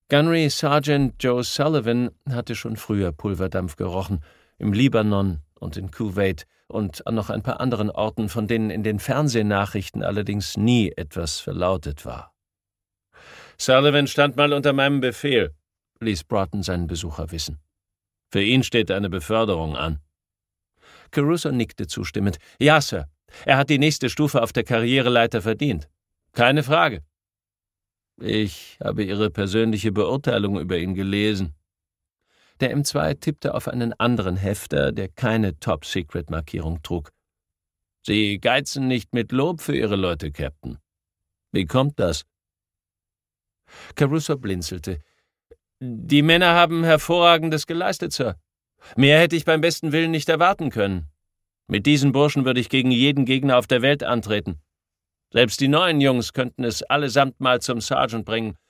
Gunnery Sergeant Joe Sullivan hatte schon früher Pulverdampf gerochen, im Libanon und in Kuwait und an noch ein paar anderen Orten, von denen in den Fernsehnachrichten allerdings nie etwas verlautet war. »Sullivan stand mal unter meinem Befehl«, ließ Broughton seinen Besucher wissen. »Für ihn steht eine Beförderung an.« Caruso nickte zustimmend. »Ja, Sir. Er hat die nächste Stufe auf der Karriereleiter verdient. Keine Frage.« »Ich habe Ihre persönliche Beurteilung über ihn gelesen.« Der M2 tippte auf einen anderen Hefter, der keine Top-Secret-Markierung trug. »Sie geizen nicht mit Lob für Ihre Leute, Captain. Wie kommt das?« Caruso blinzelte. »Die Männer haben Hervorragendes geleistet, Sir. Mehr hätte ich beim besten Willen nicht erwarten können. Mit diesen Burschen würde ich gegen jeden Gegner auf der Welt antreten. Selbst die neuen Jungs könnten es allesamt mal zum Sergeant bringen,